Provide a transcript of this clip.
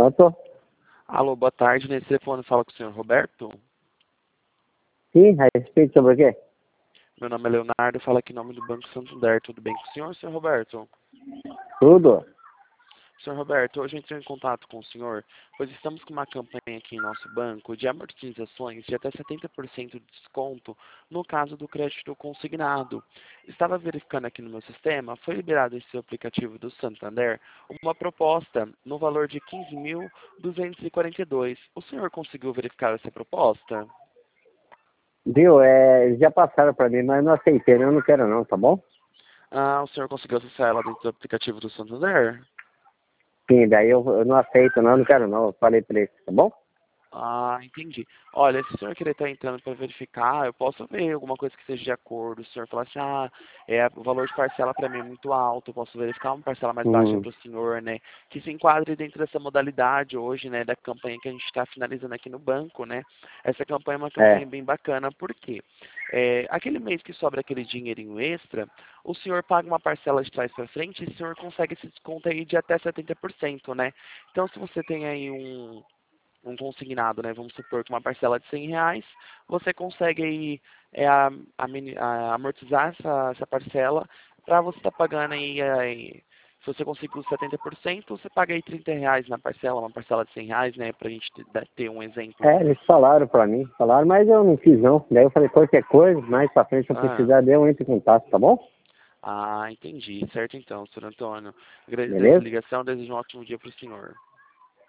Pronto? Alô, boa tarde. Nesse telefone fala com o senhor Roberto. Sim, a respeito sobre o quê? Meu nome é Leonardo, falo aqui em nome do Banco Santander. Tudo bem com o senhor Roberto? Tudo? Senhor Roberto, hoje eu entrei em contato com o senhor, pois estamos com uma campanha aqui em nosso banco de amortizações de até 70% de desconto no caso do crédito consignado. Estava verificando aqui no meu sistema, foi liberado em seu aplicativo do Santander uma proposta no valor de 15.242. O senhor conseguiu verificar essa proposta? Viu? Já passaram para mim, mas eu não aceitei, né? Eu não quero não, tá bom? Ah, o senhor conseguiu acessar ela dentro do aplicativo do Santander? Sim, daí eu não aceito não, não quero não. Eu falei para eles, tá bom? Ah, entendi. Olha, se o senhor querer estar entrando para verificar, eu posso ver alguma coisa que seja de acordo. Se o senhor falar assim, o valor de parcela para mim é muito alto, eu posso verificar uma parcela mais baixa Hum, para o senhor, né? Que se enquadre dentro dessa modalidade hoje, né? Da campanha que a gente está finalizando aqui no banco, né? Essa campanha é uma campanha é. bem bacana, por quê? Aquele mês que sobra aquele dinheirinho extra, o senhor paga uma parcela de trás para frente e o senhor consegue esse desconto aí de até 70%, né? Então, se você tem aí um consignado, né? Vamos supor que uma parcela de R$ 100, você consegue aí amortizar essa parcela para você estar pagando aí, se você conseguir os 70%, você paga aí R$ 30 na parcela, uma parcela de R$ 100, né? Para a gente ter um exemplo. Eles falaram para mim, falaram, mas eu não fiz não. Daí eu falei, qualquer coisa, mais para frente se eu Ah, precisar, daí eu entro em contato, tá bom? entendi. Certo então, senhor Antônio. Agradeço a Beleza? ligação, desejo um ótimo dia para o senhor.